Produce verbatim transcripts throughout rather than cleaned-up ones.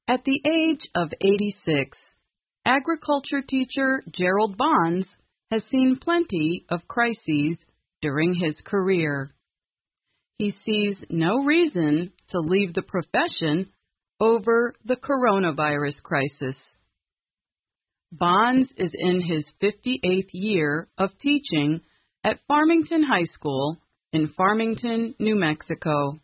At the age of eighty-six, agriculture teacher Gerald Bonds has seen plenty of crises during his career. He sees no reason to leave the profession over the coronavirus crisis. Bonds is in his fifty-eighth year of teaching at Farmington High School in Farmington, New Mexico.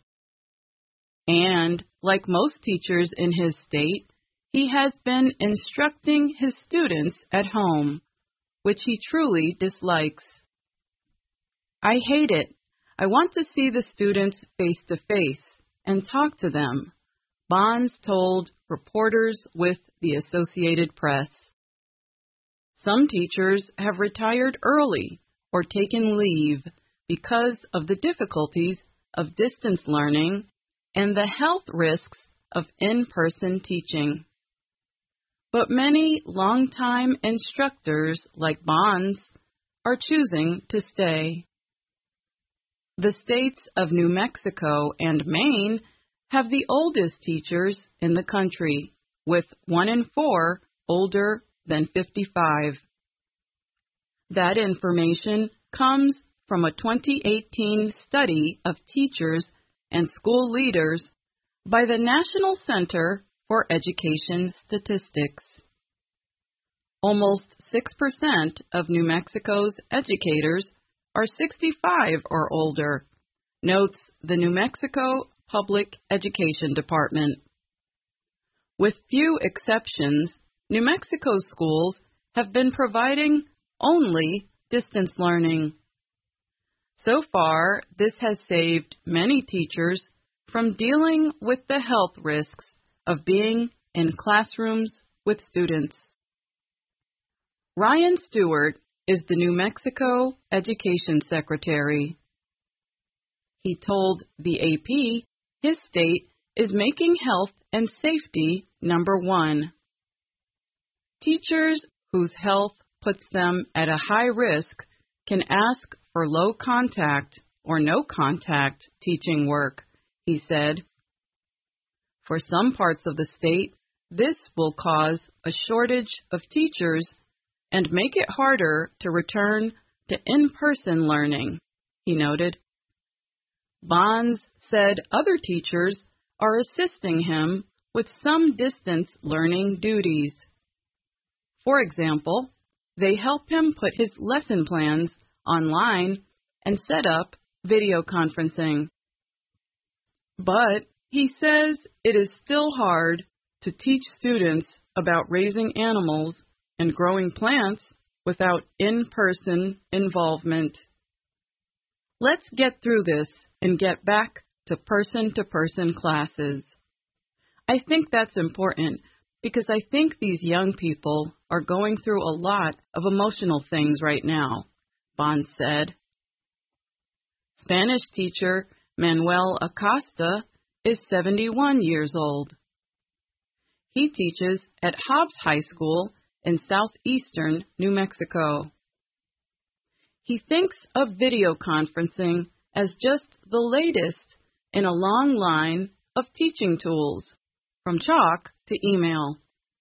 And, like most teachers in his state, he has been instructing his students at home, which he truly dislikes. "I hate it. I want to see the students face to face and talk to them," Bonds told reporters with the Associated Press. Some teachers have retired early or taken leave because of the difficulties of distance learning and the health risks of in-person teaching. But many longtime instructors, like Bonds, are choosing to stay. The states of New Mexico and Maine have the oldest teachers in the country, with one in four older than fifty-five. That information comes from a twenty eighteen study of teachers and school leaders by the National Center for Education Statistics. Almost six percent of New Mexico's educators are sixty-five or older, notes the New Mexico Public Education Department. With few exceptions, New Mexico schools have been providing only distance learning. So far, this has saved many teachers from dealing with the health risks of being in classrooms with students. Ryan Stewart is the New Mexico Education Secretary. He told the A P his state is making health and safety number one. Teachers whose health puts them at a high risk can ask for low-contact or no-contact teaching work, he said. For some parts of the state, this will cause a shortage of teachers and make it harder to return to in-person learning, he noted. Bonds said other teachers are assisting him with some distance learning duties. For example, they help him put his lesson plans online and set up video conferencing. But he says it is still hard to teach students about raising animals and growing plants without in-person involvement. Let's get through this and get back to person-to-person classes. I think that's important because I think these young people are going through a lot of emotional things right now, Bonds said. Spanish teacher Manuel Acosta is seventy-one years old. He teaches at Hobbs High School in southeastern New Mexico. He thinks of video conferencing as just the latest in a long line of teaching tools, from chalk to email.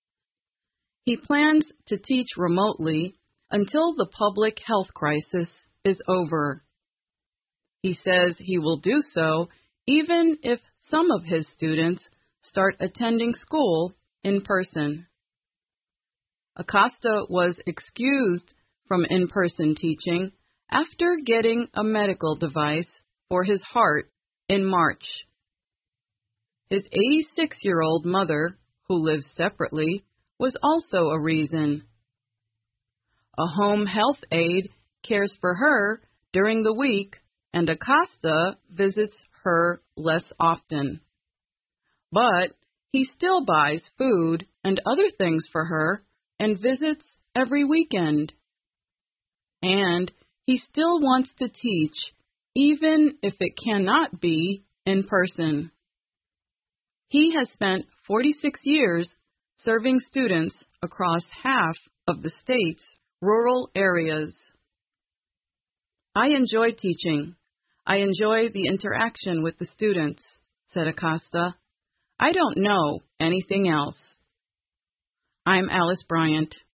He plans to teach remotely until the public health crisis is over. He says he will do so even if some of his students start attending school in person. Acosta was excused from in-person teaching after getting a medical device for his heart in March. His eighty-six-year-old mother, who lives separately, was also a reason. A home health aide cares for her during the week, and Acosta visits her less often. But he still buys food and other things for her and visits every weekend. And he still wants to teach, even if it cannot be in person. He has spent forty-six years serving students across half of the state's rural areas. I enjoy teaching. I enjoy the interaction with the students, said Acosta. I don't know anything else. I'm Alice Bryant.